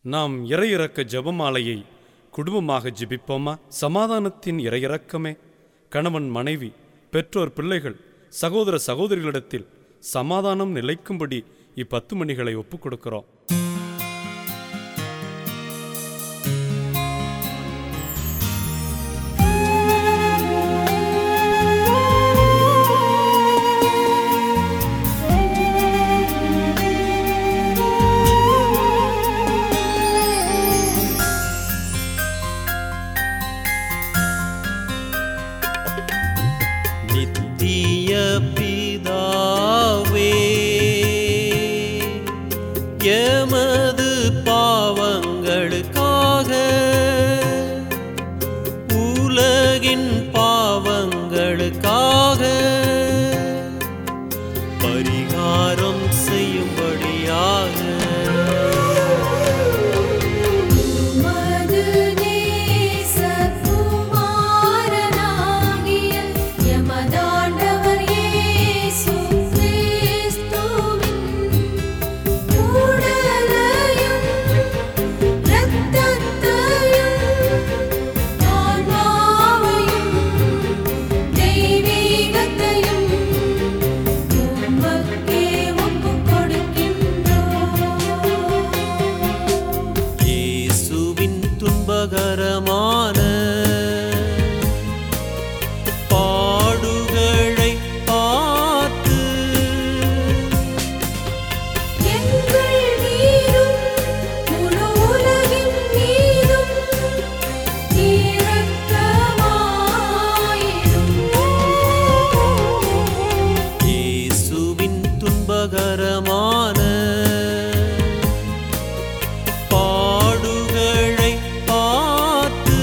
நாம் இறையிறக்க ஜெபமாலையை குடும்பமாக ஜெபிப்போமா? சமாதானத்தின் இறையிறக்கமே கணவன் மனைவி பெற்றோர் பிள்ளைகள் சகோதர சகோதரிகளிடத்தில் சமாதானம் நிலைக்கும்படி 10 மணிகளை ஒப்புக் கொடுக்கிறோம். நித்திய பிதாவே, எமது பாவங்களுக்காக உலகின் பாவங்களுக்காக பரிகாரம் செய்யும்படியாக துன்பகரமான பாடுகளை பார்த்து எங்கள் மீதும் முழு உலகின் மீதும் இரக்கமாயிரும். இயேசுவின் துன்பகரமான பாடுகளை பார்த்து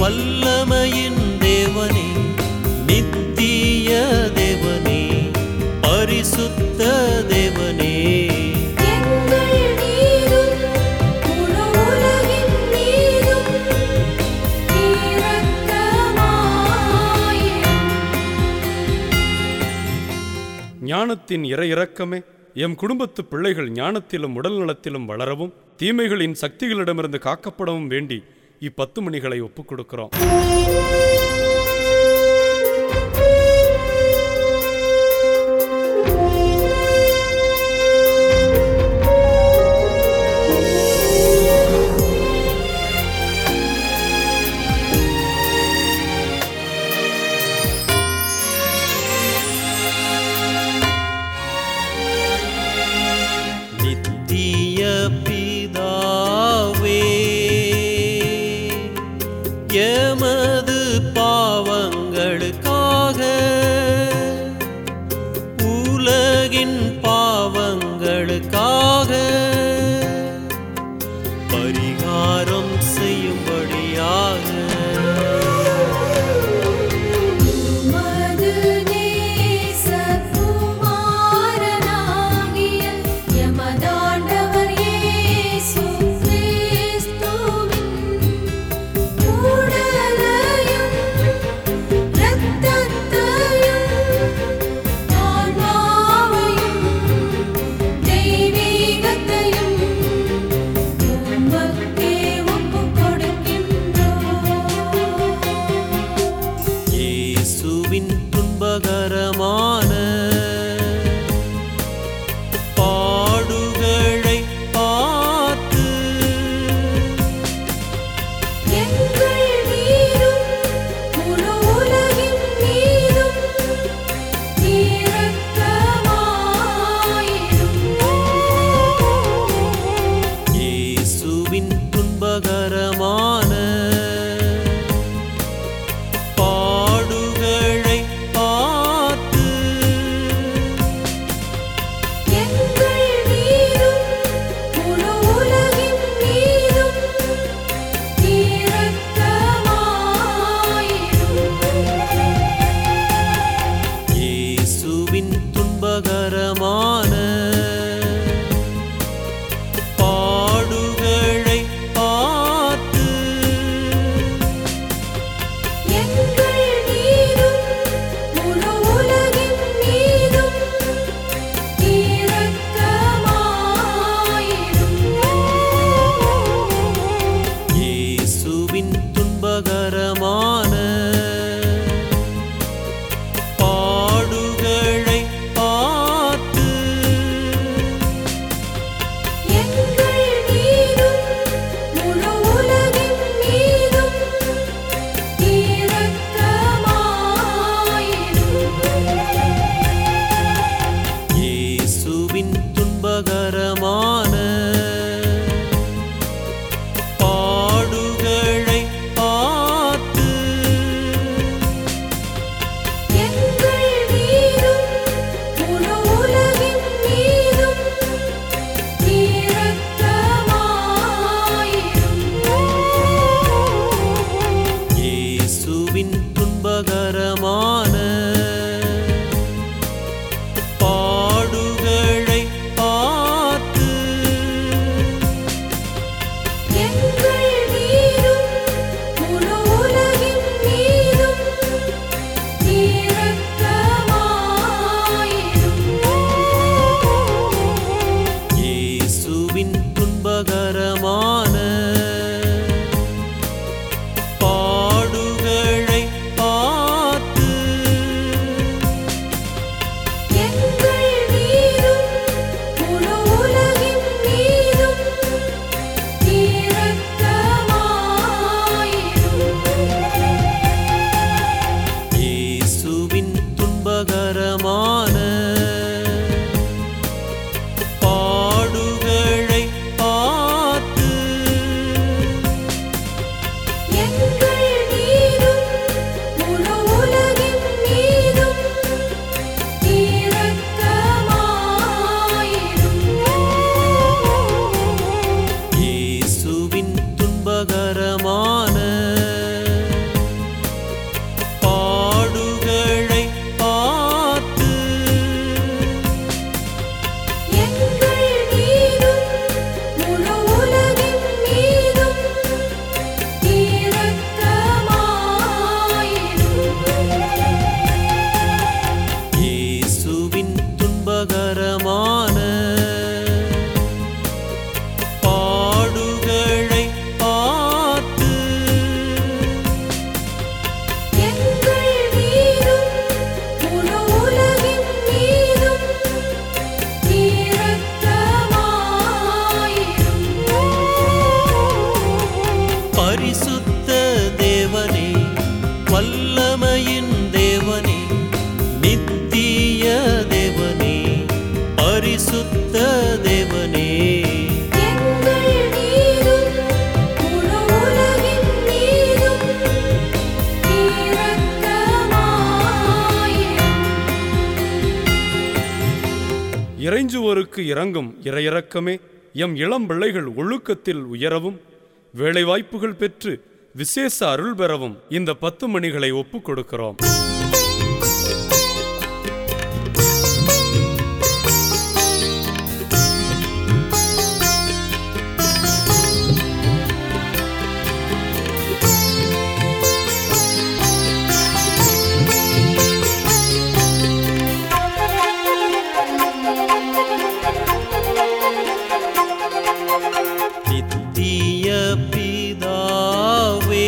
வல்லமையின் தேவனே, நித்திய தேவனே, பரிசுத்த தேவனே, எங்கள் நீரும் முழு உலகின் நீரும் இரக்கமாயிரும். ஞானத்தின் இறையிறக்கமே, எம் குடும்பத்து பிள்ளைகள் ஞானத்திலும் உடல் நலத்திலும் வளரவும் தீமைகளின் சக்திகளிடமிருந்து காக்கப்படவும் வேண்டி 10 மணிகளை ஒப்புக் கொடுக்கிறோம். நித்திய பிதாவே, எமது பாவங்களுக்காக, உலகின் பாவங்களுக்காக பரிகாரம் செய்யும்படியாக உமது நேசகுமாரனாகிய எமதாண்டவர் இயேசு கிறிஸ்துவின் உடலையும் இரத்தத்தையும் ஆன்மாவையும் தெய்வீகத்தையும் உமக்கே ஒப்புக் கொடுக்கின்றோம். இயேசுவின் துன்பகரமான பாடுகளை பார்த்து எங்கள் நீரும் முழு உலகின் நீரும் இரக்கமாயிரும். இயேசுவின் துன்பகரமான பாடுகளை பார்த்து எங்கள் நீரும் முழு உலகின் நீரும் இரக்கமாயிரும். இயேசுவின் துன்பகரமான பாடுகளை பார்த்து எங்கள் நீரும் முழு உலகின் நீரும் இரக்கமாயிரும். இயேசுவின் துன்பகரமான பாடுகளை பார்த்து எங்கள் நீரும் முழு உலகின் நீரும் இரக்கமாயிரும். இயேசுவின் துன்பகரமான பாடுகளை பார்த்து இறைஞ்சுவோருக்கு இறங்கும் இறையிறக்கமே, எம் இளம் பிள்ளைகள் ஒழுக்கத்தில் உயரவும் வேலைவாய்ப்புகள் பெற்று விசேஷ அருள் பெறவும் இந்த 10 மணிகளை ஒப்புக் கொடுக்கிறோம். நித்திய பிதாவே,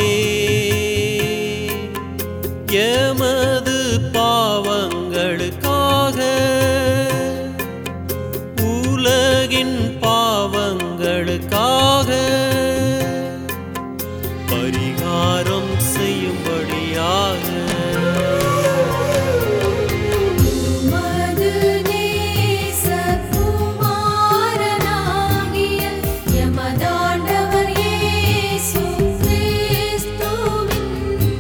எமது பாவங்களுக்காக உலகின் பாவங்களுக்காக பரிகாரம் செய்யும்படியாக உமது நேசகுமாரனாகிய எமதாண்டவர் இயேசு கிறிஸ்துவின்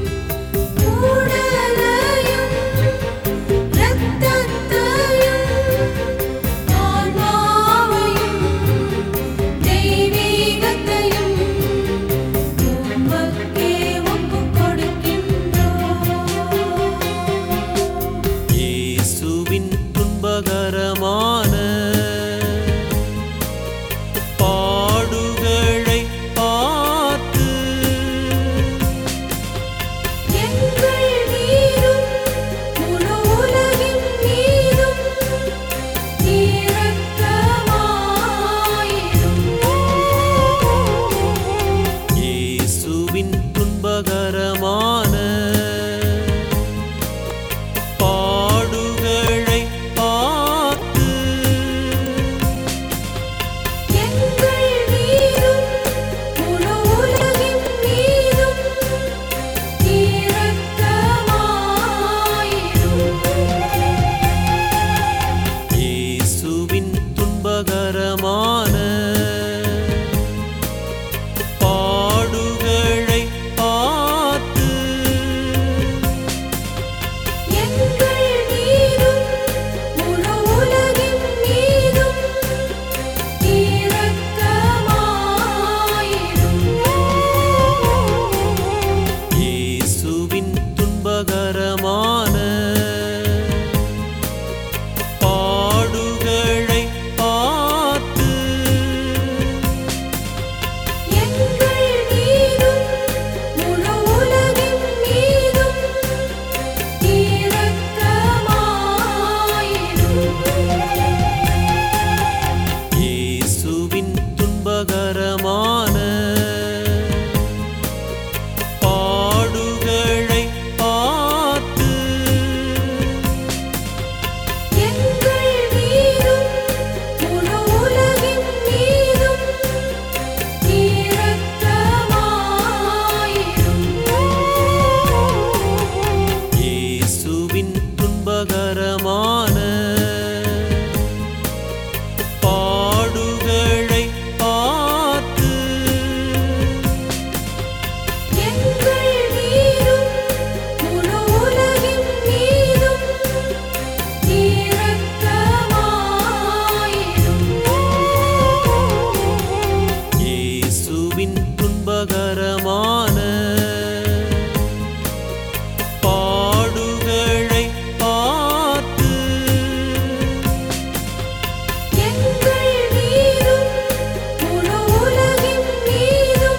உடலையும் இரத்தத்தையும் ஆன்மாவையும் தெய்வீகத்தையும் உமக்கே ஒப்புக் கொடுக்கின்றோம். இயேசுவின் துன்பகரமான பாடுகளை பார்த்து எங்கள் மீதும் முழு உலகின் மீதும் இரக்கமாயிரும். இயேசுவின் துன்பகரமான பாடுகளை பார்த்து எங்கள் மீதும் முழு உலகின் மீதும் இரக்கமாயிரும். இயேசுவின் துன்பகரமான பாடுகளை பார்த்து எங்கள் மீதும் முழு உலகின் மீதும் இரக்கமாயிரும். இயேசுவின் துன்பகரமான பாடுகளை பார்த்து எங்கள் மீதும் முழு உலகின் மீதும் இரக்கமாயிரும். இயேசுவின் துன்பகரமான பாடுகளை பார்த்து எங்கள் மீதும் முழு உலகின் மீதும் இரக்கமாயிரும். இயேசுவின் துன்பகரமான பாடுகளை பார்த்து எங்கள் மீதும் முழு உலகின் மீதும் இரக்கமாயிரும். இயேசுவின் துன்பகரமான பாடுகளை பார்த்து எங்கள் மீதும் முழு உலகின் மீதும்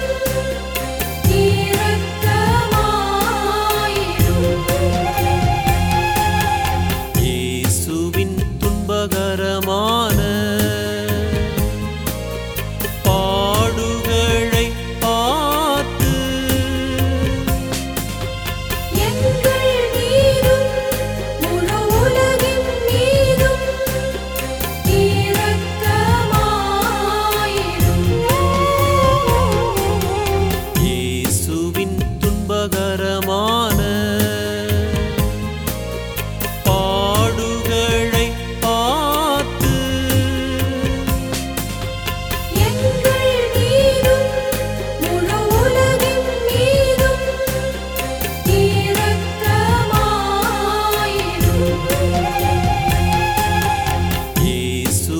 இரக்கமாயிரும். இயேசுவின் துன்பகரமான பாடுகளை பார்த்து எங்கள் மீதும் முழு உலகின் மீதும் இரக்கமாயிரும். இயேசுவின் துன்பகரமான பாடுகளை பார்த்து எங்கள் மீதும் முழு உலகின் மீதும் இரக்கமாயிரும். இயேசு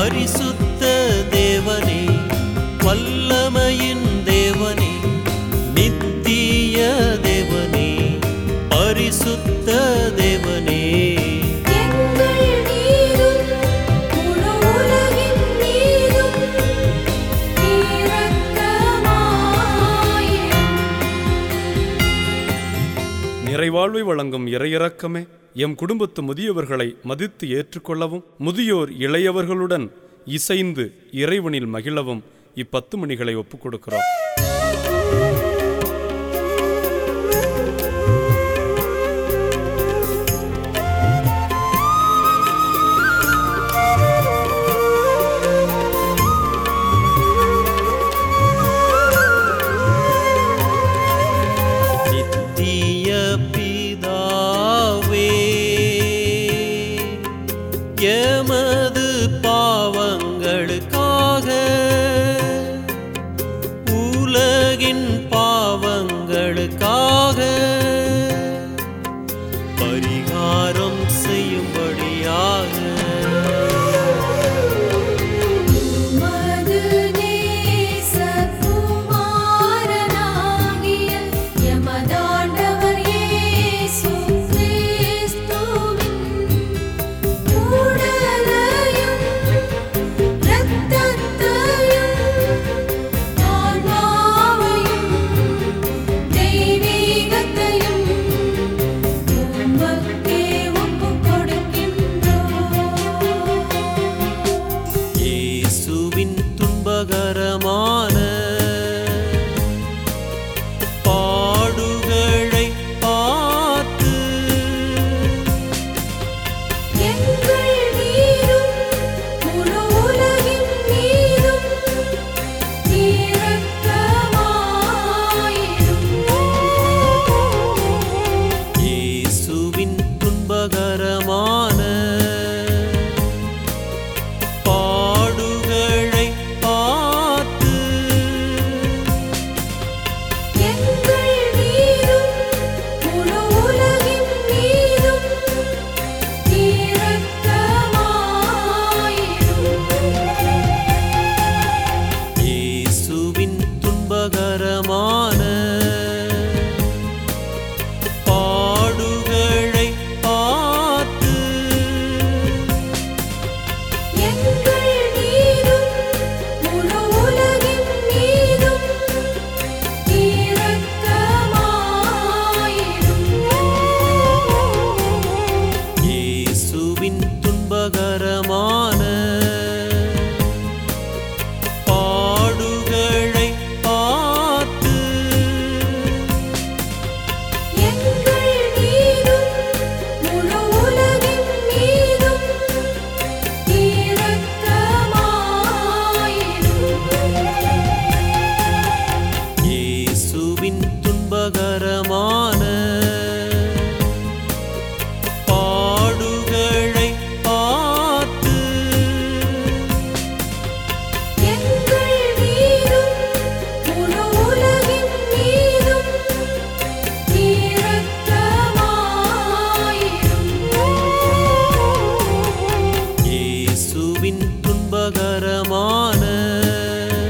பரிசுத்த தேவனே, வல்லமையின் தேவனே, நித்திய தேவனே, பரிசுத்த தேவனே. எங்கள் மீதும் முழு உலகின் மீதும் இரக்கமாயிரும். நிறைவாழ்வை வழங்கும் இறையிறக்கமே, எம் குடும்பத்து முதியவர்களை மதித்து ஏற்றுக்கொள்ளவும், முதியோர் இளையவர்களுடன் இசைந்து இறைவனில் மகிழவும் இ10 மணிகளை ஒப்புக் கொடுக்கிறோம். நித்திய பிதாவே, எமது பாவங்களுக்காக, உலகின் பாவங்களுக்காக பரிகாரம் செய்யும்படியாக உமது நேசகுமாரனாகிய எமதாண்டவர் இயேசு கிறிஸ்துவின் உடலையும் இரத்தத்தையும் ஆன்மாவையும் தெய்வீகத்தையும் உமக்கே ஒப்புக் கொடுக்கின்றோம். இயேசுவின் துன்பகரமான பாடுகளை பார்த்து எங்கள் மீதும் முழு உலகின் மீதும் இரக்கமாயிரும். இயேசுவின் துன்பகரமான பாடுகளை பார்த்து எங்கள் மீதும் முழு உலகின் மீதும் இரக்கமாயிரும். இயேசுவின் துன்பகரமான பாடுகளை பார்த்து எங்கள் மீதும் முழு உலகின் மீதும் இரக்கமாயிரும். இயேசுவின் துன்பகரமான பாடுகளை பார்த்து எங்கள் மீதும் முழு உலகின் மீதும் இரக்கமாயிரும். இயேசுவின் துன்பகரமான பாடுகளை பார்த்து எங்கள் மீதும் முழு உலகின் மீதும் இரக்கமாயிரும். இயேசுவின் துன்பகரமான பாடுகளை பார்த்து எங்கள் மீதும் முழு உலகின் மீதும் இரக்கமாயிரும்.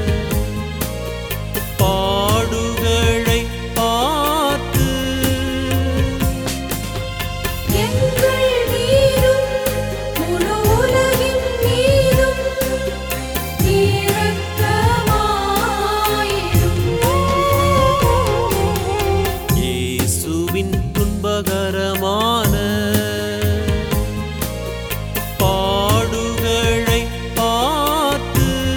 எங்கள் மீதும் முழு உலகின் மீதும் இரக்கமாயிரும். இயேசுவின் துன்பகரமான பாடுகளை பார்த்து எங்கள் மீதும் முழு உலகின் மீதும் இரக்கமாயிரும். இயேசுவின் துன்பகரமான பாடுகளை பார்த்து இயேசுவின் துன்பகரமான பாடுகளை பார்த்து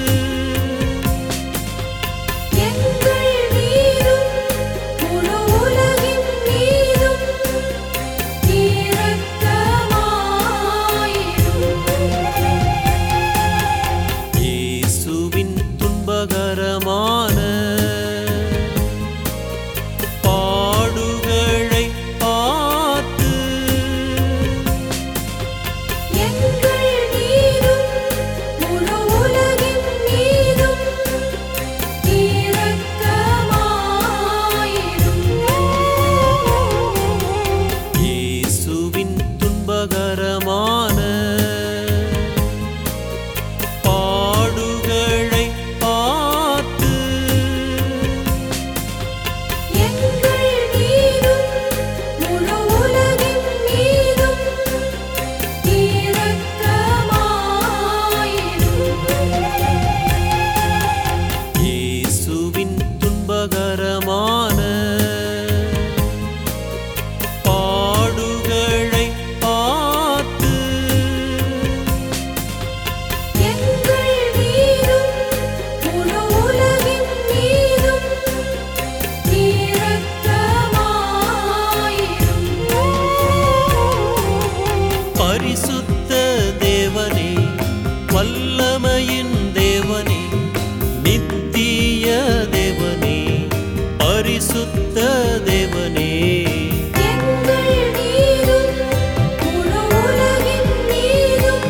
வல்லமையின் தேவனே, நித்திய தேவனே, பரிசுத்த தேவனே, எங்கள் மீதும் முழு உலகின் மீதும்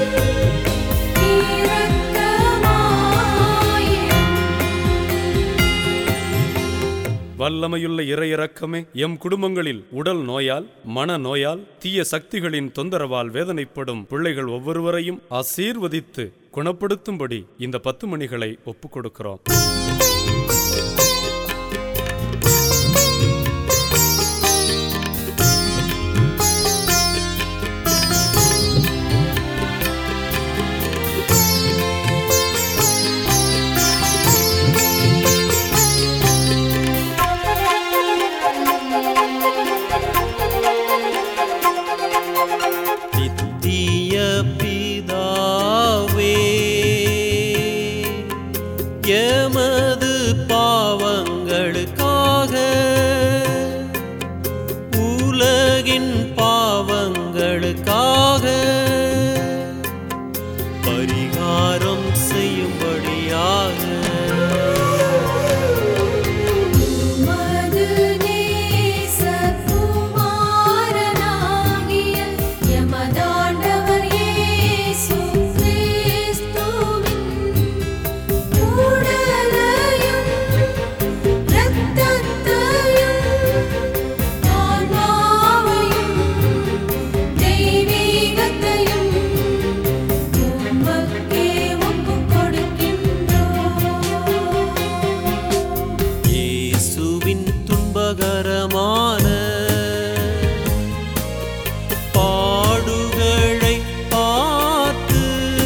இரக்கமாயிரும். வல்லமையுள்ள இறையிறக்கமே, எம் குடும்பங்களில் உடல் நோயால், மன நோயால், தீய சக்திகளின் தொந்தரவால் வேதனைப்படும் பிள்ளைகள் ஒவ்வொருவரையும் ஆசீர்வதித்து குணப்படுத்தும்படி இந்த 10 மணிகளை ஒப்புக்கொடுக்கிறோம். நித்திய பிதாவே, எமது பாவங்களுக்காக, உலகின் பாவங்களுக்காக பரிகாரம் செய்யும்படியாக உமது நேசகுமாரனாகிய எமதாண்டவர் இயேசு கிறிஸ்துவின் உடலையும் இரத்தத்தையும் ஆன்மாவையும் தெய்வீகத்தையும் உமக்கே ஒப்புக்கொடுக்கின்றோம். இயேசுவின் துன்பகரமான பாடுகளை பார்த்து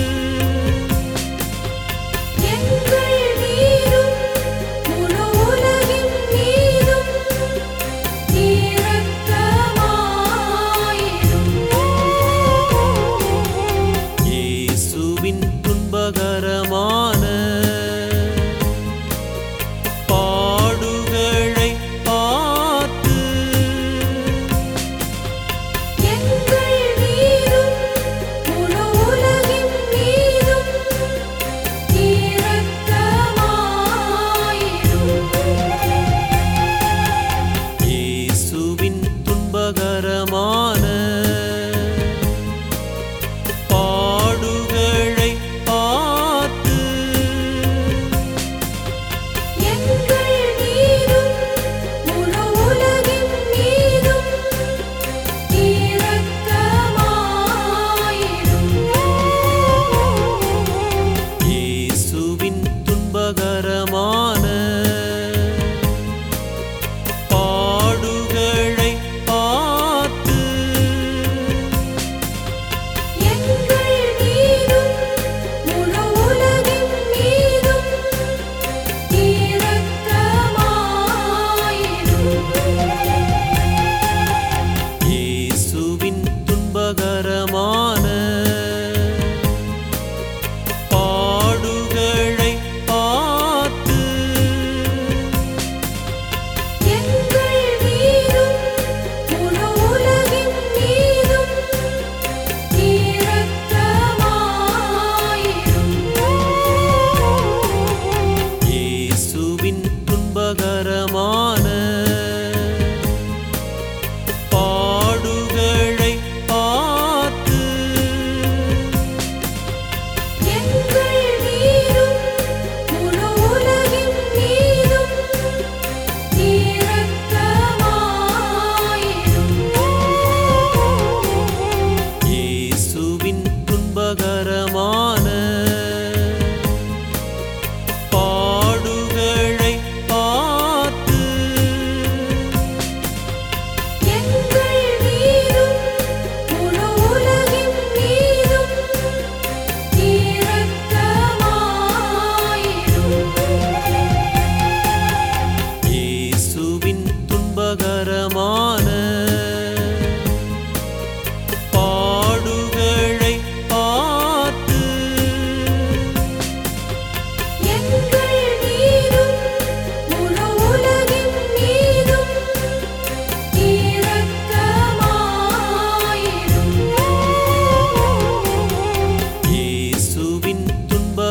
எங்கள் மீதும் முழு உலகின் மீதும் இரக்கமாயிரும். இயேசுவின் துன்பகரமான பாடுகளை பார்த்து எங்கள் மீதும் முழு உலகின் மீதும் இரக்கமாயிரும். இயேசுவின் துன்பகரமான பாடுகளை பார்த்து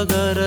துன்பகரமான